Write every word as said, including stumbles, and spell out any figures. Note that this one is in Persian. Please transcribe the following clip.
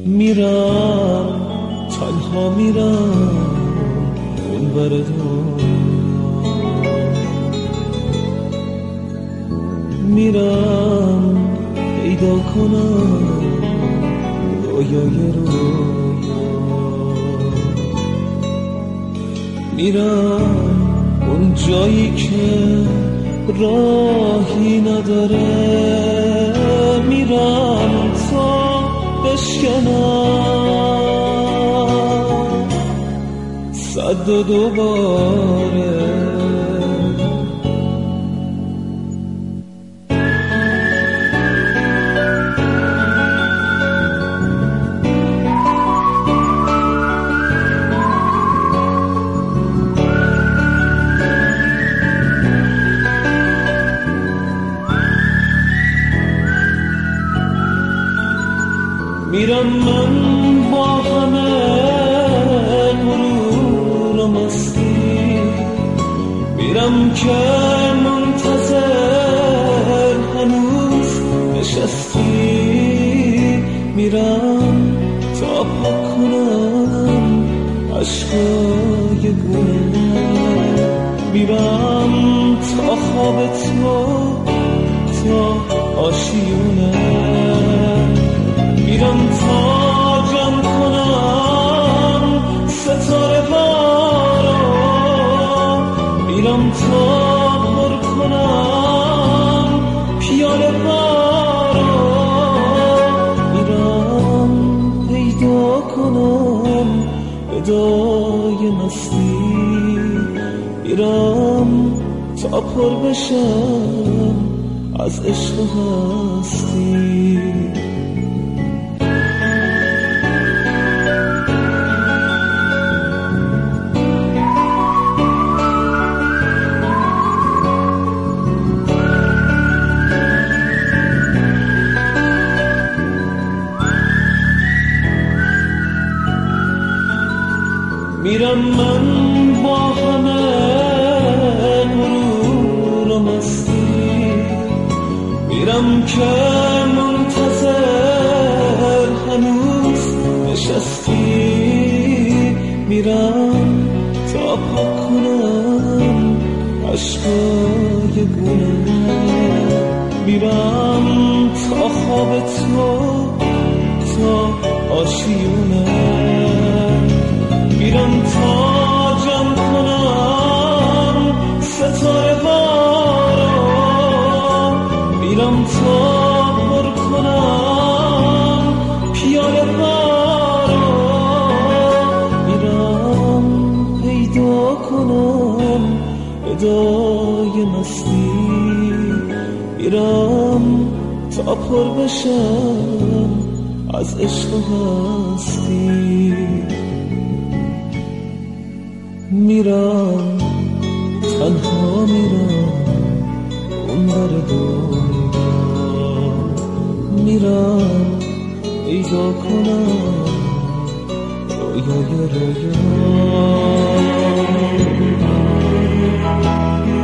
میرم تنها میرم اون بر دنیا، میرم پیدا کنم رویای رویا، میرم اون جایی که راهی نداره، میرم تا بشکنم صد و دوباره. میرم من با همه غرور و مستی، میرم که منتظر هنوز نشستی، میرم تا پاک کنم عشقای گونه، میرم تا خواب تو تا آشیونه، میرم تا جمع کنم ستاره بارا، میرم تا پر کنم پیاله بارا، میرم پیدا کنم ادای مستی، میرم تا پر بشم از عشق و هستی. میرم من با همه غرور و مستی، میرم که منتظر هنوز نشستی، میرم تا پاک کنم عشقای گونه، میرم تا خواب تو تا آشیونه، میرم تا جمع کنم ستاره بارا، میرم تا پر کنم پیاله بارا، میرم پیدا کنم ادای مستی، میرم تا پر بشم از عشق و هستی، میرم تنها میرم اون بر دنیا، میرم پیدا کنم رویای رویا.